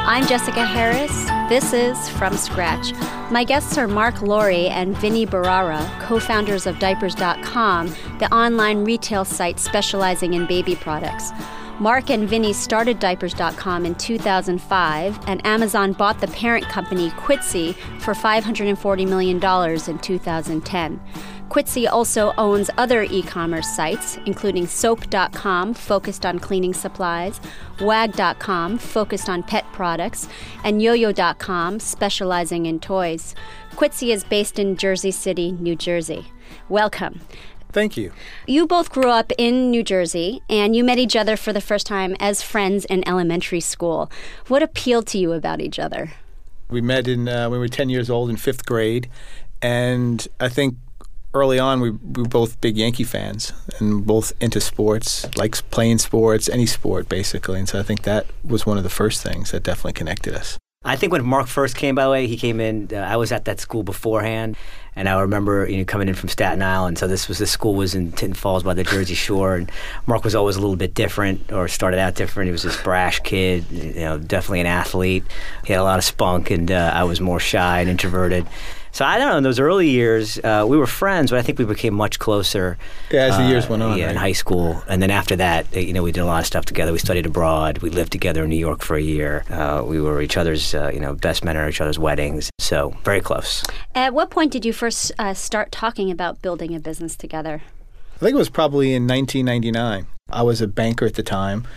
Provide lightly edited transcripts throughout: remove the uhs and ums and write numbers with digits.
I'm Jessica Harris. This is From Scratch. My guests are Mark Lowry and Vinny Barara, co-founders of Diapers.com, the online retail site specializing in baby products. Mark and Vinny started Diapers.com in 2005, and Amazon bought the parent company Quidsi for $540 million in 2010. Quidsi also owns other e-commerce sites, including Soap.com, focused on cleaning supplies, Wag.com, focused on pet products, and YoYo.com, specializing in toys. Quidsi is based in Jersey City, New Jersey. Welcome. Thank you. You both grew up in New Jersey, and you met each other for the first time as friends in elementary school. What appealed to you about each other? We met when we were 10 years old in 5th grade, and I think early on, we were both big Yankee fans and both into sports, like playing sports, any sport, basically. And so I think that was one of the first things that definitely connected us. I think when Mark first came, by the way, he came in, I was at that school beforehand, and I remember coming in from Staten Island. So this school was in Tinton Falls by the Jersey Shore, and Mark was always a little bit different, or started out different. He was this brash kid, definitely an athlete. He had a lot of spunk, and I was more shy and introverted. So I don't know, in those early years, we were friends, but I think we became much closer. Yeah, as the years went on. Yeah, right? In high school. And then after that, we did a lot of stuff together. We studied abroad. We lived together in New York for a year. We were each other's, best men at each other's weddings. So very close. At what point did you first start talking about building a business together? I think it was probably in 1999. I was a banker at the time,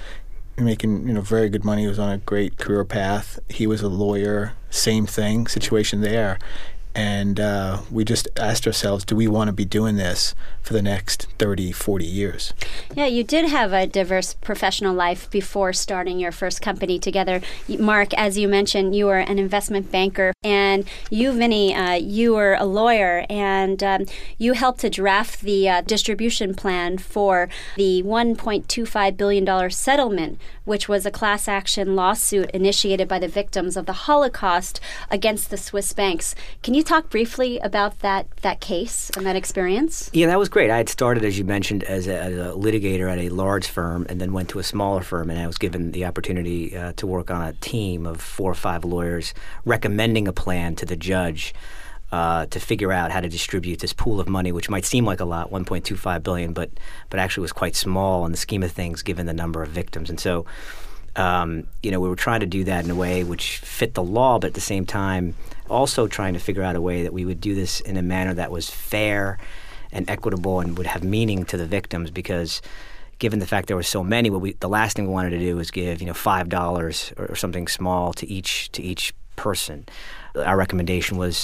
making very good money. He was on a great career path. He was a lawyer. Same thing, situation there. And we just asked ourselves, do we want to be doing this for the next 30, 40 years? Yeah, you did have a diverse professional life before starting your first company together. Mark, as you mentioned, you were an investment banker. And you, Vinny, you were a lawyer. And you helped to draft the distribution plan for the $1.25 billion settlement, which was a class action lawsuit initiated by the victims of the Holocaust against the Swiss banks. Can you talk briefly about that case and that experience? Yeah, that was great. I had started, as you mentioned, as a litigator at a large firm and then went to a smaller firm, and I was given the opportunity to work on a team of 4 or 5 lawyers recommending a plan to the judge to figure out how to distribute this pool of money, which might seem like a lot, $1.25 billion, but actually was quite small in the scheme of things given the number of victims. And so we were trying to do that in a way which fit the law, but at the same time also trying to figure out a way that we would do this in a manner that was fair and equitable and would have meaning to the victims, because given the fact there were so many, the last thing we wanted to do was give $5 or something small to each person. Our recommendation was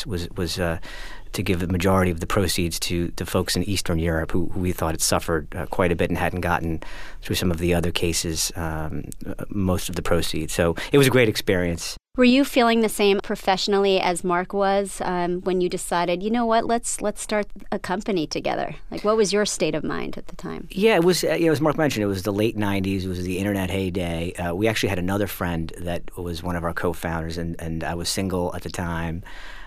to give the majority of the proceeds to folks in Eastern Europe who we thought had suffered quite a bit and hadn't gotten through some of the other cases most of the proceeds. So it was a great experience. Were you feeling the same professionally as Mark was when you decided, you know what, let's start a company together? Like, what was your state of mind at the time? Yeah, it was, as Mark mentioned, it was the late 90s. It was the internet heyday. We actually had another friend that was one of our co-founders, and I was single at the time.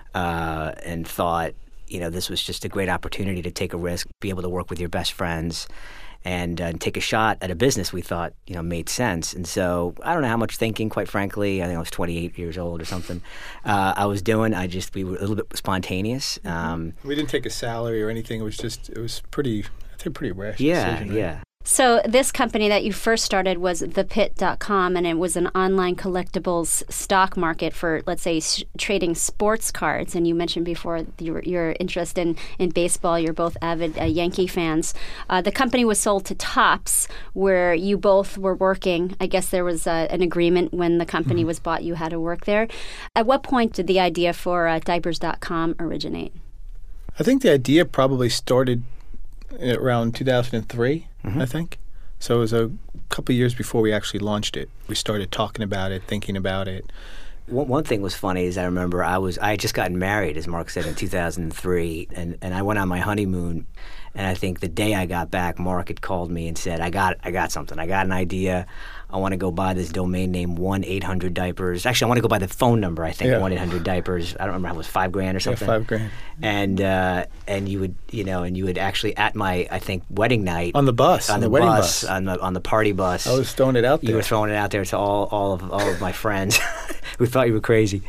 And thought, this was just a great opportunity to take a risk, be able to work with your best friends, and take a shot at a business we thought, made sense. And so I don't know how much thinking, quite frankly. I think I was 28 years old or something. I was doing. We were a little bit spontaneous. We didn't take a salary or anything. It was pretty rash decision. Right? Yeah. So this company that you first started was thepit.com, and it was an online collectibles stock market for, let's say, trading sports cards. And you mentioned before your interest in baseball. You're both avid Yankee fans. The company was sold to Topps, where you both were working. I guess there was an agreement when the company was bought. You had to work there. At what point did the idea for Diapers.com originate? I think the idea probably started around 2003. I think. So it was a couple of years before we actually launched it. We started talking about it, thinking about it. One thing was funny is I remember I had just gotten married, as Mark said, in 2003, and I went on my honeymoon, and I think the day I got back, Mark had called me and said, I got something. I got an idea. I want to go buy this domain name 1-800-Diapers. Actually, I want to go buy the phone number, I think, 1-800-Diapers. I don't remember how it was, $5,000 or something. Yeah, $5,000. And you would actually at my, I think, wedding night on the bus, on the wedding bus, on the party bus. I was throwing it out there. You were throwing it out there to all of my friends. who thought you were crazy.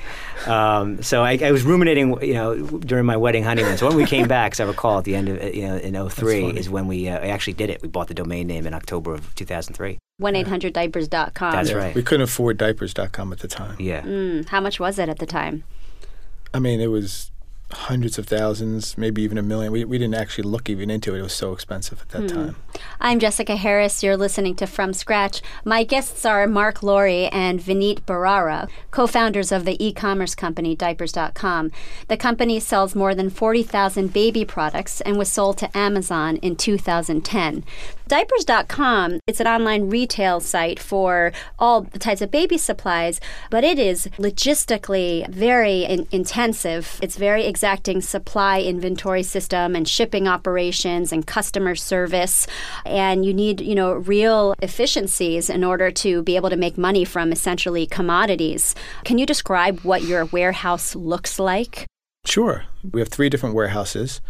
So I was ruminating, during my wedding honeymoon. So when we came back, as I recall, at the end of, in 03 is when we actually did it. We bought the domain name in October of 2003. 1-800-Diapers.com. That's right. We couldn't afford Diapers.com at the time. Yeah. How much was it at the time? I mean, it was hundreds of thousands, maybe even $1 million. We didn't actually look even into it. It was so expensive at that time. I'm Jessica Harris. You're listening to From Scratch. My guests are Mark Laurie and Vineet Bharara, co-founders of the e-commerce company Diapers.com. The company sells more than 40,000 baby products and was sold to Amazon in 2010. Diapers.com, it's an online retail site for all the types of baby supplies, but it is logistically very intensive. It's very exacting supply inventory system and shipping operations and customer service. And you need, real efficiencies in order to be able to make money from essentially commodities. Can you describe what your warehouse looks like? Sure. We have 3 different warehouses.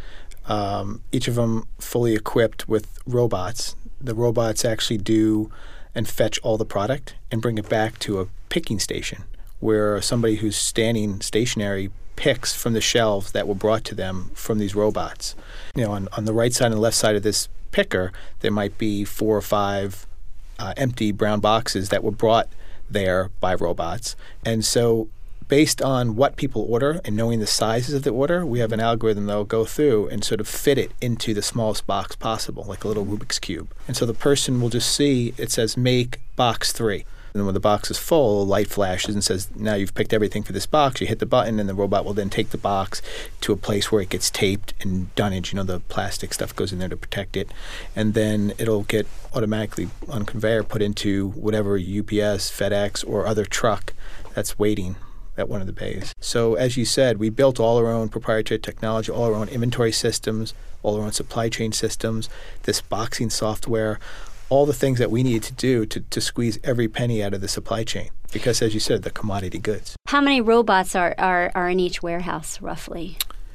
Each of them fully equipped with robots. The robots actually do and fetch all the product and bring it back to a picking station where somebody who's standing stationary picks from the shelves that were brought to them from these robots. On the right side and the left side of this picker, there might be 4 or 5 empty brown boxes that were brought there by robots. And so based on what people order and knowing the sizes of the order, we have an algorithm that will go through and sort of fit it into the smallest box possible, like a little Rubik's Cube. And so the person will just see, it says, make box 3. And then when the box is full, a light flashes and says, now you've picked everything for this box. You hit the button, and the robot will then take the box to a place where it gets taped and dunnage. The plastic stuff goes in there to protect it. And then it'll get automatically on conveyor put into whatever UPS, FedEx, or other truck that's waiting at one of the bays. So as you said, we built all our own proprietary technology, all our own inventory systems, all our own supply chain systems, this boxing software, all the things that we needed to do to squeeze every penny out of the supply chain. Because as you said, the commodity goods. How many robots are in each warehouse, roughly?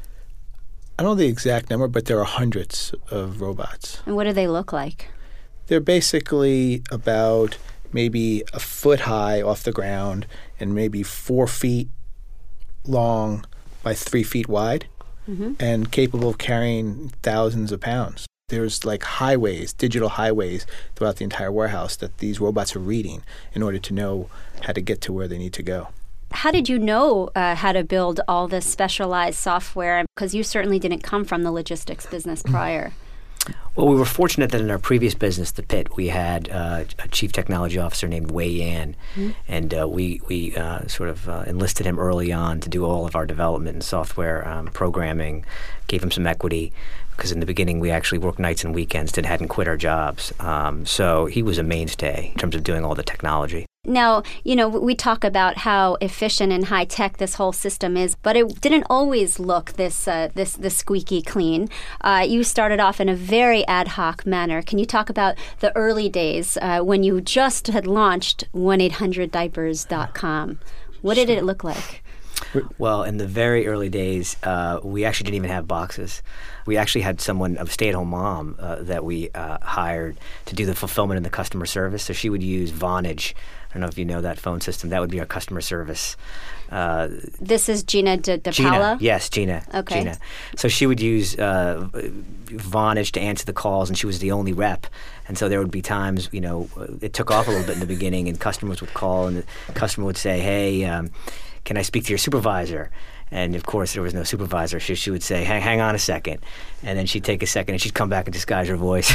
I don't know the exact number, but there are hundreds of robots. And what do they look like? They're basically about maybe a foot high off the ground and maybe 4 feet long by 3 feet wide, and capable of carrying thousands of pounds. There's like highways, digital highways throughout the entire warehouse that these robots are reading in order to know how to get to where they need to go. How did you know how to build all this specialized software? Because you certainly didn't come from the logistics business prior. Well, we were fortunate that in our previous business, The Pit, we had a chief technology officer named Wei Yan, and we sort of enlisted him early on to do all of our development and software programming, gave him some equity, because in the beginning we actually worked nights and weekends and hadn't quit our jobs. So he was a mainstay in terms of doing all the technology. Now, we talk about how efficient and high-tech this whole system is, but it didn't always look this squeaky clean. You started off in a very ad hoc manner. Can you talk about the early days when you just had launched 1-800-Diapers.com? What did it look like? Well, in the very early days, we actually didn't even have boxes. We actually had someone, a stay-at-home mom, that we hired to do the fulfillment and the customer service. So she would use Vonage. I don't know if you know that phone system. That would be our customer service. This is Gina DePaula? Gina, yes, Gina. Okay. Gina. So she would use Vonage to answer the calls, and she was the only rep. And so there would be times, it took off a little bit in the beginning, and customers would call, and the customer would say, hey, can I speak to your supervisor? And of course, there was no supervisor. She would say, hang on a second. And then she'd take a second, and she'd come back and disguise her voice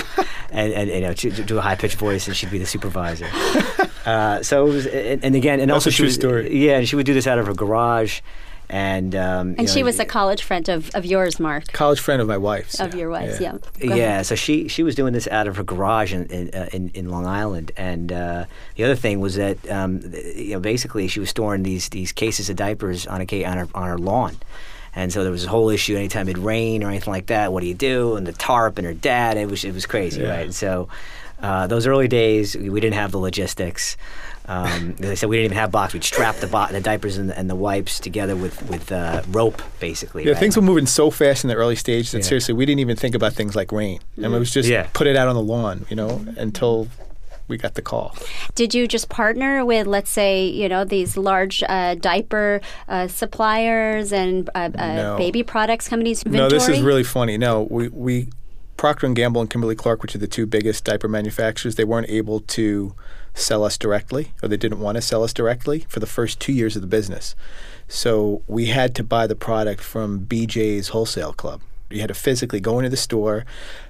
and do a high-pitched voice, and she'd be the supervisor. So it was, and again, and That's also a true story. Yeah, and she would do this out of her garage. And she was a college friend of yours, Mark. College friend of my wife's. Of your wife's, yeah. Yeah, so she was doing this out of her garage in Long Island, and the other thing was that basically she was storing these cases of diapers on her lawn. And so there was a whole issue anytime it'd rain or anything like that. What do you do? And the tarp and her dad, it was crazy, right? And so those early days, we didn't have the logistics. They said we didn't even have box. We'd strap the diapers and the wipes together with rope, basically. Yeah, right? things were moving so fast in the early stages that seriously, we didn't even think about things like rain. And it was just put it out on the lawn, until we got the call. Did you just partner with, let's say, these large diaper suppliers and No. baby products companies? No, this is Vintori? really funny. No, we Procter & Gamble and Kimberly-Clark, which are the two biggest diaper manufacturers, they weren't able to sell us directly, or they didn't want to sell us directly for the first 2 years of the business. So we had to buy the product from BJ's Wholesale Club. You had to physically go into the store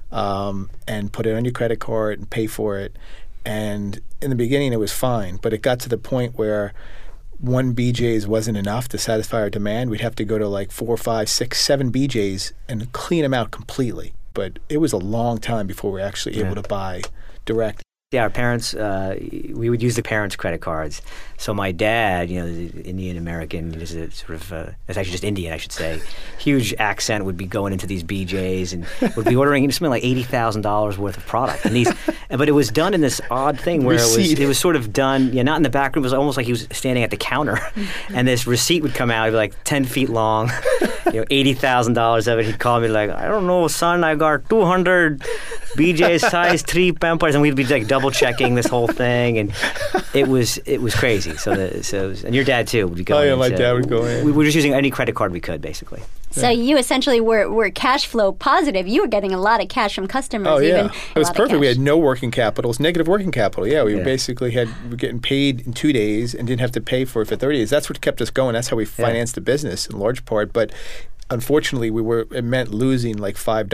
and put it on your credit card and pay for it. And in the beginning, it was fine, but it got to the point where one BJ's wasn't enough to satisfy our demand. We'd have to go to like 4, 5, 6, 7 BJ's and clean them out completely. But it was a long time before we were actually able to buy direct. Yeah, our parents, we would use the parents' credit cards. So my dad, the Indian American, is a sort of, it's actually just Indian, I should say, huge accent, would be going into these BJ's and would be ordering something like $80,000 worth of product. But it was done in this odd thing where it was sort of done, not in the back room. It was almost like he was standing at the counter, and this receipt would come out, it'd be like 10 feet long, $80,000 of it. He'd call me like, I don't know, son, I got 200 BJ size 3 Pampers, and we'd be like double checking this whole thing, and it was crazy. And your dad too would be going. Oh yeah, my dad would go in. We were just using any credit card we could, basically. So you essentially were cash flow positive. You were getting a lot of cash from customers. Oh yeah, even it was perfect. We had no working capital. It's negative working capital. Yeah, we basically were getting paid in 2 days and didn't have to pay for it for 30 days. That's what kept us going. That's how we financed the business in large part. But unfortunately, it meant losing like $5,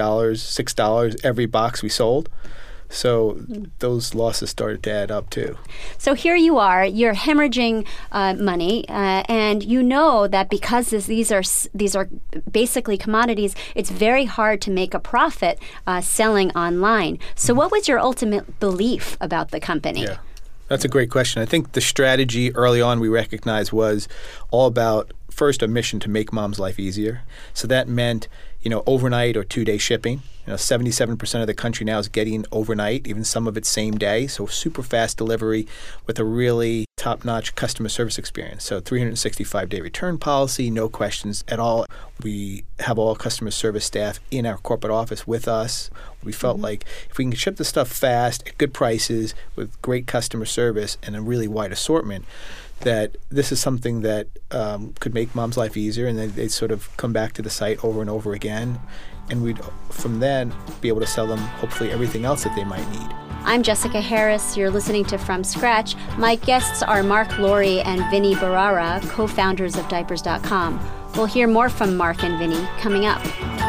$6 every box we sold. So those losses started to add up too. So here you are, you're hemorrhaging money, and you know that because these are basically commodities, it's very hard to make a profit selling online. So what was your ultimate belief about the company? Yeah, that's a great question. I think the strategy early on we recognized was all about, first, a mission to make mom's life easier. So that meant, overnight or 2-day shipping. 77% of the country now is getting overnight, even some of it same day. So super fast delivery with a really top-notch customer service experience. So 365-day return policy, no questions at all. We have all customer service staff in our corporate office with us. We felt like if we can ship the stuff fast at good prices with great customer service and a really wide assortment, that this is something that could make mom's life easier, and they'd sort of come back to the site over and over again. And we'd, from then, be able to sell them, hopefully, everything else that they might need. I'm Jessica Harris. You're listening to From Scratch. My guests are Mark Laurie and Vinny Barara, co-founders of Diapers.com. We'll hear more from Mark and Vinny coming up.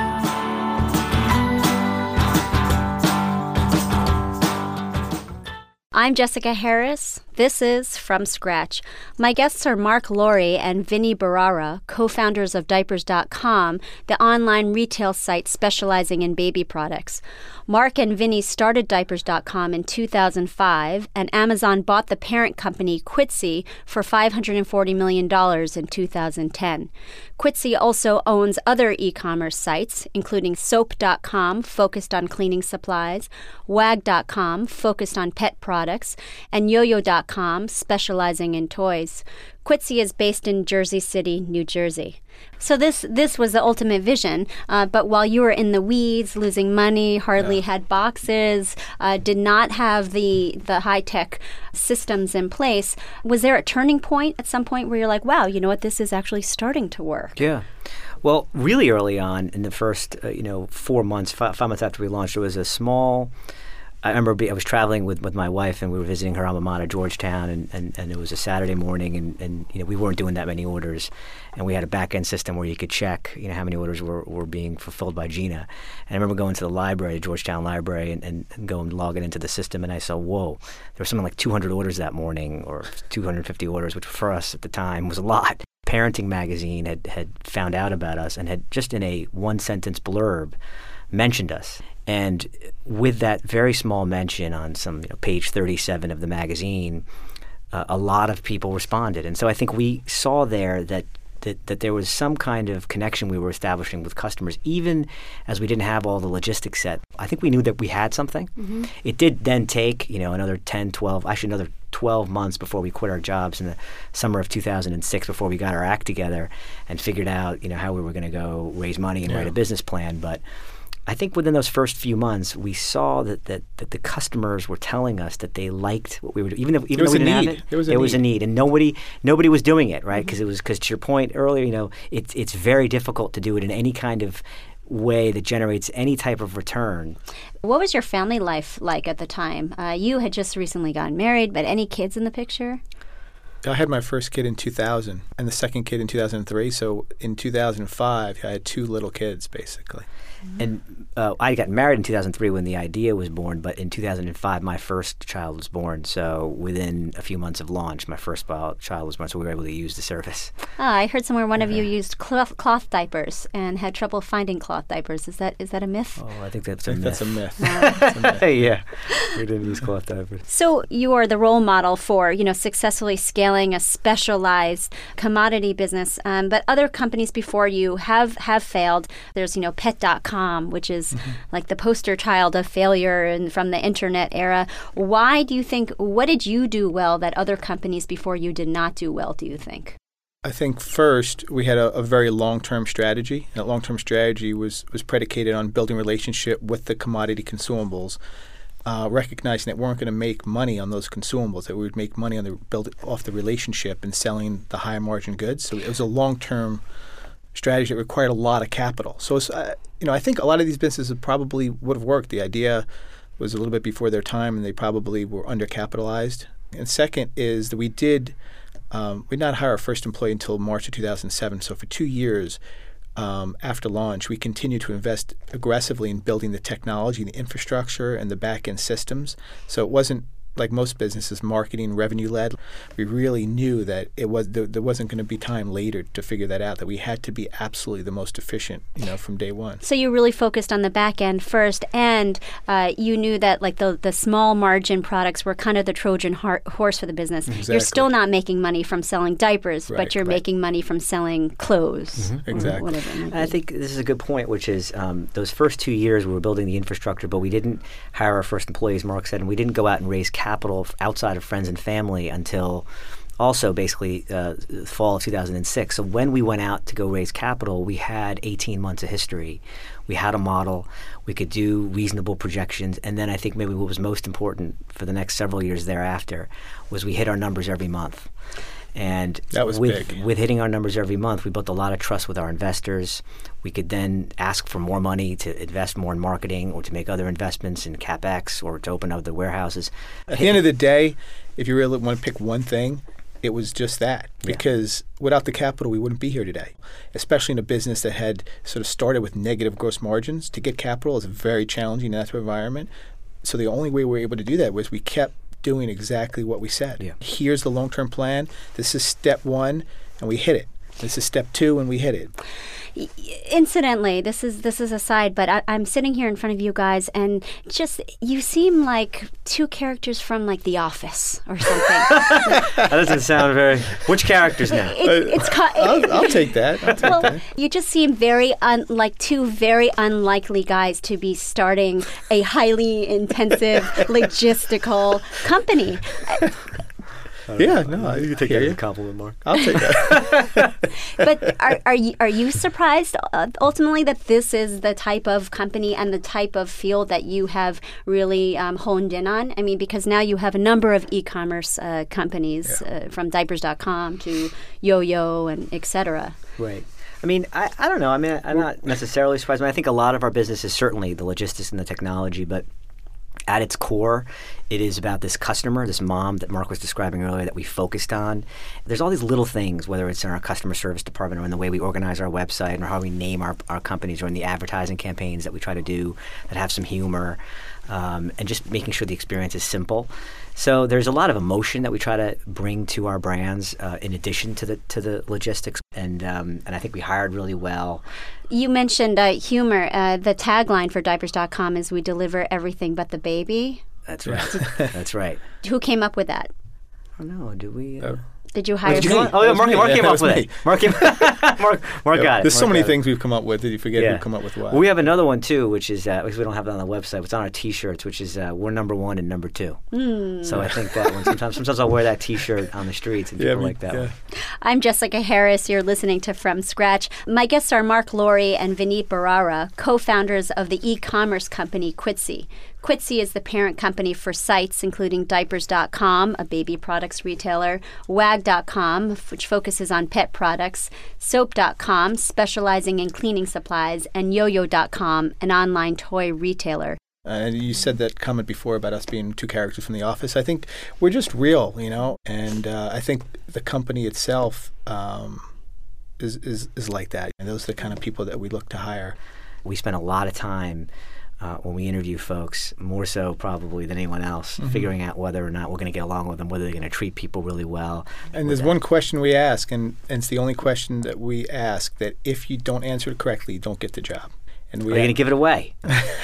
I'm Jessica Harris. This is From Scratch. My guests are Mark Laurie and Vinny Barara, co-founders of Diapers.com, the online retail site specializing in baby products. Mark and Vinny started Diapers.com in 2005, and Amazon bought the parent company Quidsi for $540 million in 2010. Quidsi also owns other e-commerce sites, including Soap.com, focused on cleaning supplies, Wag.com, focused on pet products, and Yoyo.com, specializing in toys. Quidsi is based in Jersey City, New Jersey. So this was the ultimate vision, but while you were in the weeds, losing money, hardly had boxes, did not have the high-tech systems in place, was there a turning point at some point where you're like, wow, you know what, this is actually starting to work? Yeah. Well, really early on, in the first 4 months, 5 months after we launched, it was a small... I remember I was traveling with my wife, and we were visiting her alma mater, Georgetown, and it was a Saturday morning, and we weren't doing that many orders, and we had a back-end system where you could check how many orders were being fulfilled by Gina. And I remember going to the library, the Georgetown Library, and going logging into the system, and I saw, whoa, there was something like 200 orders that morning, or 250 orders, which for us at the time was a lot. Parenting Magazine had found out about us and had just in a one-sentence blurb mentioned us. And with that very small mention on some page 37 of the magazine, a lot of people responded. And so I think we saw there that there was some kind of connection we were establishing with customers, even as we didn't have all the logistics set. I think we knew that we had something. Mm-hmm. It did then take another 12 months before we quit our jobs in the summer of 2006, before we got our act together and figured out how we were going to go raise money and write a business plan. But I think within those first few months, we saw that the customers were telling us that they liked what we were doing, even though we didn't have it. There was a need, and nobody was doing it, right? Because to your point earlier, it's very difficult to do it in any kind of way that generates any type of return. What was your family life like at the time? You had just recently gotten married, but any kids in the picture? I had my first kid in 2000 and the second kid in 2003. So in 2005, I had 2 little kids, basically. And I got married in 2003 when the idea was born, but in 2005, my first child was born. So within a few months of launch, my first child was born, so we were able to use the service. I heard somewhere one of you used cloth diapers and had trouble finding cloth diapers. Is that a myth? Oh, I think that's a myth. That's a myth. That's a myth. Yeah, we didn't use cloth diapers. So you are the role model for, successfully scaling a specialized commodity business, but other companies before you have failed. There's, Pet.com, which is like the poster child of failure and from the internet era. What did you do well that other companies before you did not do well, do you think? I think first we had a very long-term strategy. That long-term strategy was predicated on building relationship with the commodity consumables, recognizing that we weren't going to make money on those consumables, that we would make money on off the relationship and selling the high margin goods. So it was a long-term strategy that required a lot of capital. So it's, I think a lot of these businesses probably would have worked. The idea was a little bit before their time, and they probably were undercapitalized. And second is that we did not hire our first employee until March of 2007. So for 2 years after launch, we continued to invest aggressively in building the technology, the infrastructure, and the back-end systems. So it wasn't like most businesses, marketing, revenue-led. We really knew that there wasn't going to be time later to figure that out, that we had to be absolutely the most efficient, from day one. So you really focused on the back end first, and you knew that like the small margin products were kind of the Trojan horse for the business. Exactly. You're still not making money from selling diapers, but you're making money from selling clothes. Exactly. Whatever. I think this is a good point, which is those first 2 years we were building the infrastructure, but we didn't hire our first employees, Mark said, and we didn't go out and raise capital outside of friends and family until also basically fall of 2006. So when we went out to go raise capital, we had 18 months of history. We had a model. We could do reasonable projections. And then I think maybe what was most important for the next several years thereafter was we hit our numbers every month. And that was big. With hitting our numbers every month, we built a lot of trust with our investors. We could then ask for more money to invest more in marketing or to make other investments in CapEx or to open other warehouses. At the end of the day, if you really want to pick one thing, it was just that. Because without the capital, we wouldn't be here today. Especially in a business that had sort of started with negative gross margins. To get capital is very challenging in that environment. So the only way we were able to do that was we kept doing exactly what we said. Yeah. Here's the long-term plan. This is step 1, and we hit it. This is step 2, and we hit it. Incidentally, this is aside, but I'm sitting here in front of you guys, and just you seem like 2 characters from like The Office or something. That doesn't sound very. Which characters now? I'll take that. You just seem like 2 very unlikely guys to be starting a highly intensive logistical company. Yeah, no, you can take that as a compliment, Mark. I'll take that. But are you surprised ultimately that this is the type of company and the type of field that you have really honed in on? I mean, because now you have a number of e-commerce companies from diapers.com to Yo-Yo and et cetera. Right. I mean, I don't know. I mean, I'm not necessarily surprised. I think a lot of our business is certainly the logistics and the technology, but at its core, it is about this customer, this mom that Mark was describing earlier that we focused on. There's all these little things, whether it's in our customer service department or in the way we organize our website or how we name our companies or in the advertising campaigns that we try to do that have some humor, and just making sure the experience is simple. So there's a lot of emotion that we try to bring to our brands in addition to the logistics, and I think we hired really well. You mentioned humor. The tagline for diapers.com is "We deliver everything but the baby." That's right. That's right. Who came up with that? I don't know. Do we? Did you hire? Did you come up? Oh, yeah, Mark came up with it. Mark got it. There's so Mark many got it. things we've come up with that you forget who come up with what. Well, we have another one too, which is because we don't have it on the website. It's on our T-shirts, which is we're number 1 and number 2. So I think that one. Sometimes I'll wear that T-shirt on the streets, and people like that one. I'm Jessica Harris. You're listening to From Scratch. My guests are Mark Laurie and Vineet Bharara, co-founders of the e-commerce company Quidsi. Quidsi is the parent company for sites including Diapers.com, a baby products retailer, Wag.com, which focuses on pet products, Soap.com, specializing in cleaning supplies, and YoYo.com, an online toy retailer. And you said that comment before about us being 2 characters from The Office. I think we're just real, and I think the company itself is like that. And those are the kind of people that we look to hire. We spend a lot of time when we interview folks, more so probably than anyone else, figuring out whether or not we're going to get along with them, whether they're going to treat people really well. And there's one question we ask, and it's the only question that we ask, that if you don't answer it correctly, you don't get the job. And Are you going to give it away?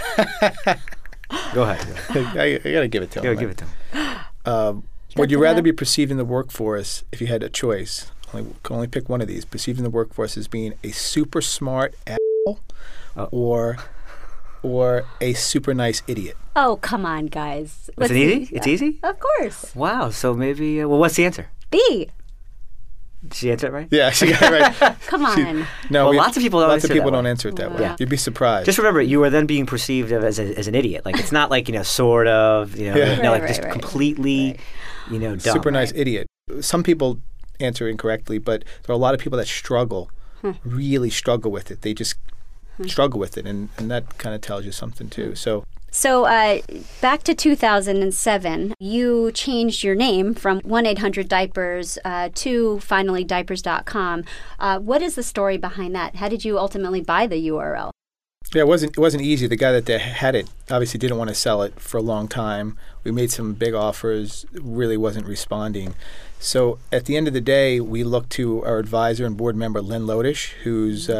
Go ahead. I got to give it to him. Give it to him. Would you rather be perceived in the workforce, if you had a choice, can only pick one of these, perceived in the workforce as being a super smart asshole or a super nice idiot? Oh, come on, guys. Is it easy? It's easy? Of course. Wow. So maybe, what's the answer? B. Did she answer it right? Yeah, she got it right. Come on. No, lots of people don't answer it that way. Yeah. You'd be surprised. Just remember, you are then being perceived as an idiot. Like, it's not like, sort of, completely, dumb. Super nice idiot. Some people answer incorrectly, but there are a lot of people that struggle, really struggle with it. They just struggle with it, and that kind of tells you something too. So back to 2007, you changed your name from 1-800-DIAPERS to finally Diapers.com. What is the story behind that? How did you ultimately buy the URL? Yeah, it wasn't easy. The guy that had it obviously didn't want to sell it for a long time. We made some big offers, really wasn't responding. So at the end of the day, we looked to our advisor and board member, Len Lodish, who's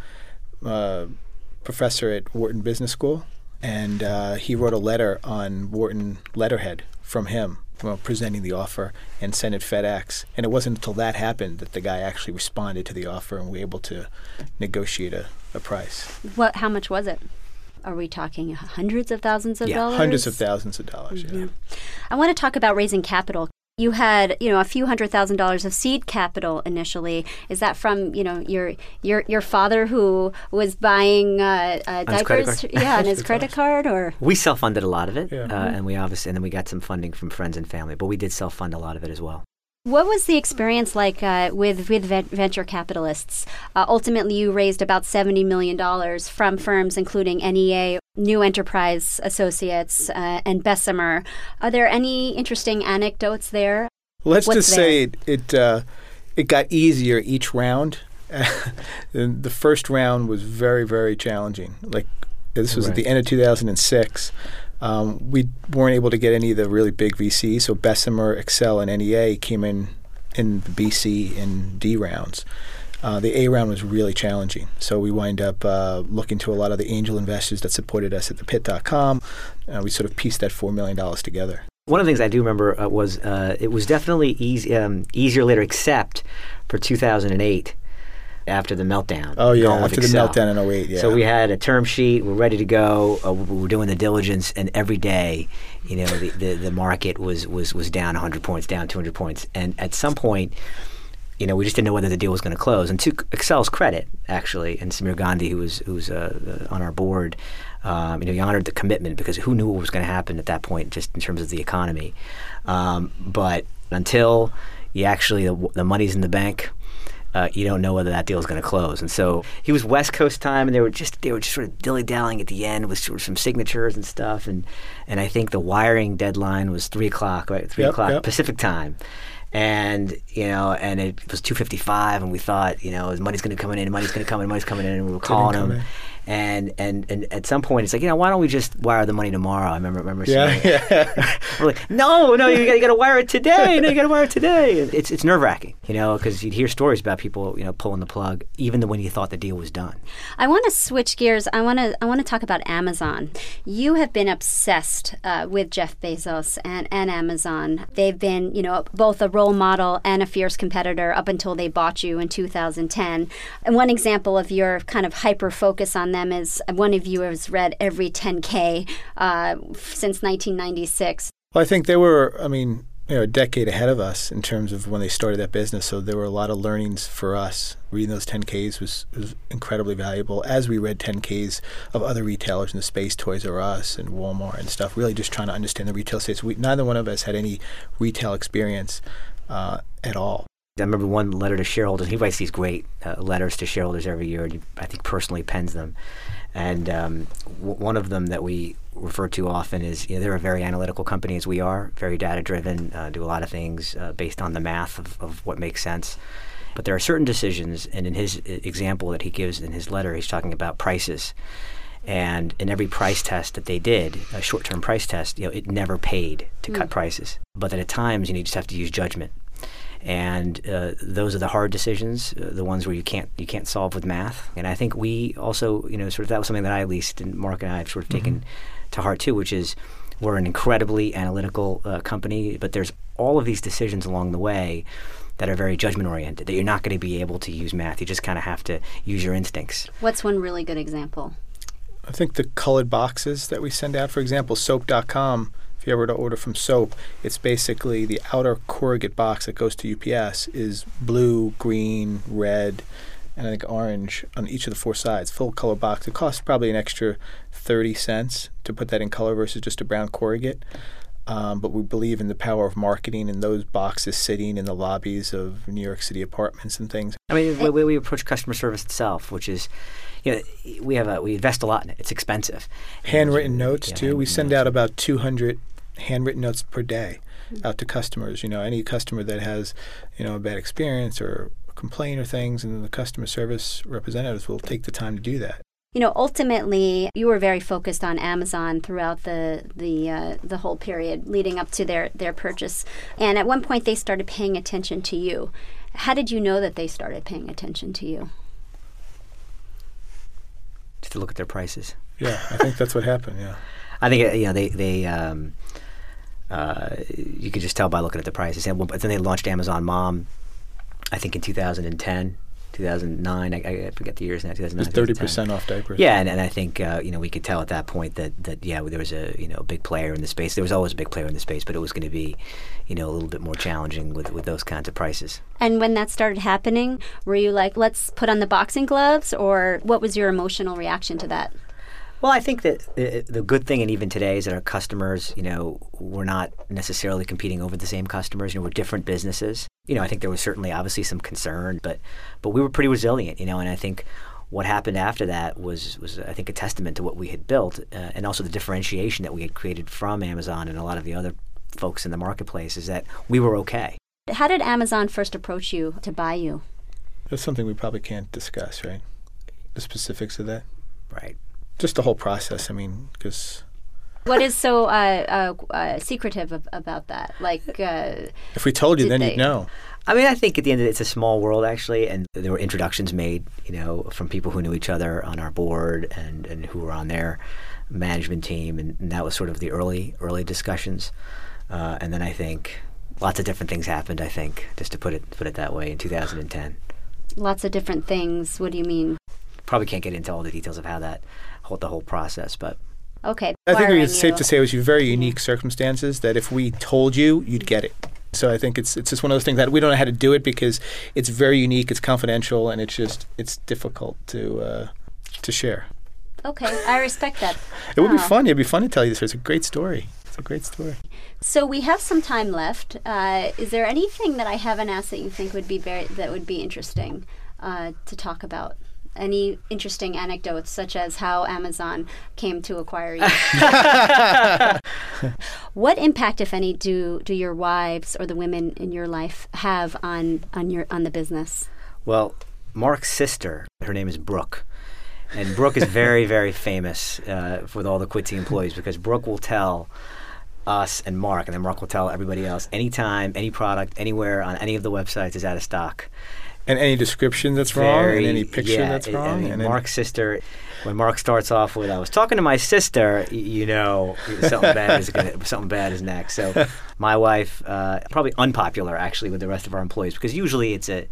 professor at Wharton Business School, and he wrote a letter on Wharton letterhead from him, presenting the offer, and sent it FedEx. And it wasn't until that happened that the guy actually responded to the offer, and we were able to negotiate a price. How much was it? Are we talking hundreds of thousands of dollars? Hundreds of thousands of dollars, yeah. I want to talk about raising capital. You had, a few $100,000 of seed capital initially. Is that from, your father who was buying diapers? On his credit card, or we self-funded a lot of it, and then we got some funding from friends and family, but we did self-fund a lot of it as well. What was the experience like with venture capitalists? Ultimately, you raised about $70 million from firms including NEA, New Enterprise Associates, and Bessemer. Are there any interesting anecdotes there? Let's just say it got easier each round. The first round was very, very challenging. Like, this was at the end of 2006. We weren't able to get any of the really big VCs, so Bessemer, Excel, and NEA came in the BC and D rounds. The A round was really challenging, so we wind up looking to a lot of the angel investors that supported us at thepit.com. We sort of pieced that $4 million together. One of the things I do remember was it was definitely easier later, except for 2008. After the meltdown. Oh, yeah, after the meltdown in 2008, yeah. So we had a term sheet, we're ready to go, we were doing the diligence, and every day, the market was down 100 points, down 200 points. And at some point, we just didn't know whether the deal was going to close. And to Excel's credit, actually, and Samir Gandhi, who's on our board, he honored the commitment, because who knew what was going to happen at that point, just in terms of the economy. But until you actually, the money's in the bank, you don't know whether that deal is going to close. And so he was West Coast time, and they were just sort of dilly-dallying at the end with sort of some signatures and stuff. And I think the wiring deadline was 3 o'clock, right? 3 o'clock Pacific time. And, and it was 2:55, and we thought, his money's going to come in, money's going to come in, money's coming in, and we were calling him. And at some point, it's like, why don't we just wire the money tomorrow? I remember saying, we're like, no, you got to wire it today. No, you got to wire it today. It's nerve-wracking, because you'd hear stories about people, pulling the plug, even when you thought the deal was done. I want to switch gears. I want to talk about Amazon. You have been obsessed with Jeff Bezos and Amazon. They've been, both a role model and a fierce competitor up until they bought you in 2010. And one example of your kind of hyper-focus on them is one of you has read every 10K since 1996. Well, I think they were, a decade ahead of us in terms of when they started that business. So there were a lot of learnings for us. Reading those 10Ks was incredibly valuable, as we read 10Ks of other retailers in the space, Toys R Us and Walmart and stuff, really just trying to understand the retail space. Neither one of us had any retail experience at all. I remember one letter to shareholders. He writes these great letters to shareholders every year, and I think personally pens them. And one of them that we refer to often is, they're a very analytical company, as we are, very data-driven, do a lot of things based on the math of what makes sense. But there are certain decisions, and in his example that he gives in his letter, he's talking about prices. And in every price test that they did, a short-term price test, it never paid to cut prices. But that at times, you just have to use judgment. And those are the hard decisions, the ones where you can't solve with math. And I think we also, sort of that was something that I, at least, and Mark and I have sort of taken to heart too, which is we're an incredibly analytical company, but there's all of these decisions along the way that are very judgment-oriented, that you're not going to be able to use math. You just kind of have to use your instincts. What's one really good example? I think the colored boxes that we send out, for example, soap.com. If you ever to order from Soap, it's basically the outer corrugate box that goes to UPS is blue, green, red, and I think orange on each of the four sides. Full color box. It costs probably an extra 30 cents to put that in color versus just a brown corrugate. But we believe in the power of marketing and those boxes sitting in the lobbies of New York City apartments and things. We approach customer service itself, which is, we invest a lot in it. It's expensive. Handwritten notes too. We send out about 200 handwritten notes per day out to customers. Any customer that has, a bad experience or a complaint or things, and the customer service representatives will take the time to do that. Ultimately, you were very focused on Amazon throughout the whole period leading up to their purchase. And at one point, they started paying attention to you. How did you know that they started paying attention to you? Just to look at their prices. Yeah, I think that's what happened, yeah. I think, they you could just tell by looking at the prices. And then they launched Amazon Mom, I think in 2010. 2009, I forget the years now. 2009, it was 30% off diapers. Yeah, and I think we could tell at that point that there was a big player in the space. There was always a big player in the space, but it was going to be a little bit more challenging with those kinds of prices. And when that started happening, were you like, let's put on the boxing gloves, or what was your emotional reaction to that? Well, I think that the good thing, and even today, is that our customers, we're not necessarily competing over the same customers. We're different businesses. I think there was certainly, obviously, some concern, but we were pretty resilient. And I think what happened after that was I think a testament to what we had built, and also the differentiation that we had created from Amazon and a lot of the other folks in the marketplace, is that we were okay. How did Amazon first approach you to buy you? That's something we probably can't discuss, right? The specifics of that. Right. Just the whole process, because... What is so secretive about that? If we told you, then you'd know. I think at the end of it, it's a small world, actually, and there were introductions made, from people who knew each other on our board and who were on their management team, and that was sort of the early discussions. And then I think lots of different things happened, just to put it that way, in 2010. Lots of different things. What do you mean? Probably can't get into all the details of how the whole process, but... Okay. I think it's safe to say it was very unique circumstances that if we told you, you'd get it. So I think it's just one of those things that we don't know how to do it because it's very unique, it's confidential, and it's difficult to share. Okay, I respect that. It would be fun. It'd be fun to tell you this. It's a great story. It's a great story. So we have some time left. Is there anything that I haven't asked that you think would be interesting to talk about? Any interesting anecdotes, such as how Amazon came to acquire you? What impact, if any, do your wives or the women in your life have on the business? Well, Mark's sister, her name is Brooke. And Brooke is very, very famous with all the Quidsi employees because Brooke will tell us and Mark, and then Mark will tell everybody else anytime, any product, anywhere on any of the websites is out of stock. And any description that's wrong, and any picture that's wrong. I mean, Mark's sister, when Mark starts off with, "I was talking to my sister," you know, something bad is next. So, my wife, probably unpopular actually with the rest of our employees because usually it's a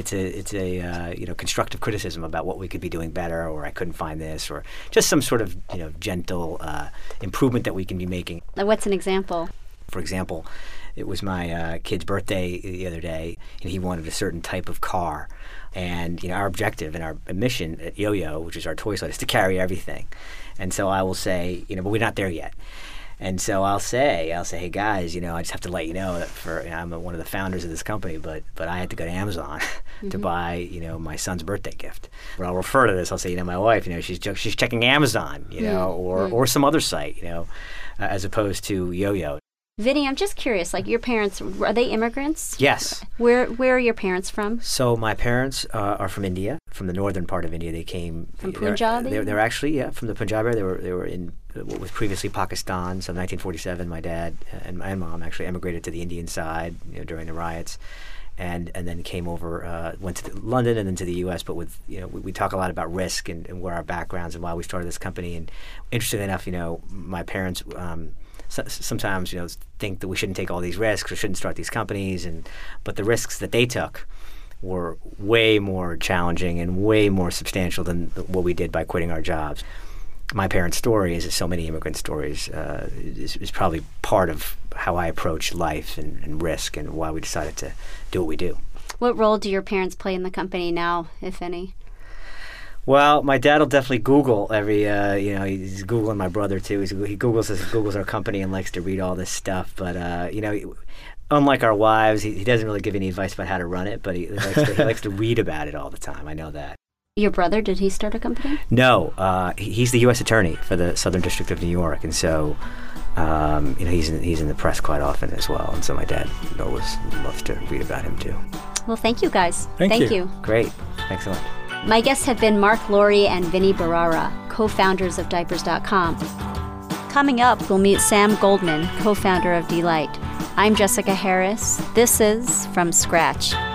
constructive criticism about what we could be doing better, or I couldn't find this, or just some sort of gentle improvement that we can be making. What's an example? For example, it was my kid's birthday the other day, and he wanted a certain type of car. And our objective and our mission at Yo-Yo, which is our toy site, is to carry everything. And so I will say, but we're not there yet. And so I'll say, hey guys, I just have to let you know that I'm one of the founders of this company, but I had to go to Amazon to buy, my son's birthday gift. But I'll refer to this. I'll say, my wife, she's checking Amazon, or some other site, as opposed to Yo-Yo. Vinny, I'm just curious, your parents, are they immigrants? Yes. Where are your parents from? So my parents are from India, from the northern part of India. They came from Punjab? They're actually, from the Punjab area. They were in what was previously Pakistan. So in 1947, my dad and my mom actually emigrated to the Indian side during the riots. And then came over, went to London and then to the U.S. But with we talk a lot about risk and where our backgrounds and why we started this company. And interestingly enough, my parents sometimes think that we shouldn't take all these risks or shouldn't start these companies, but the risks that they took were way more challenging and way more substantial than what we did by quitting our jobs. My parents' story, as so many immigrant stories, is probably part of how I approach life and risk and why we decided to do what we do. What role do your parents play in the company now, if any? Well, my dad will definitely Google every, he's Googling my brother too. He Googles our company and likes to read all this stuff. But, unlike our wives, he doesn't really give any advice about how to run it, but he likes to read about it all the time. I know that. Your brother, did he start a company? No, he's the U.S. attorney for the Southern District of New York, and so he's in the press quite often as well. And so my dad always loves to read about him too. Well, thank you guys. Thank you. Great. Thanks so much. My guests have been Mark Laurie and Vinny Barara, co-founders of Diapers.com. Coming up, we'll meet Sam Goldman, co-founder of Delight. I'm Jessica Harris. This is From Scratch.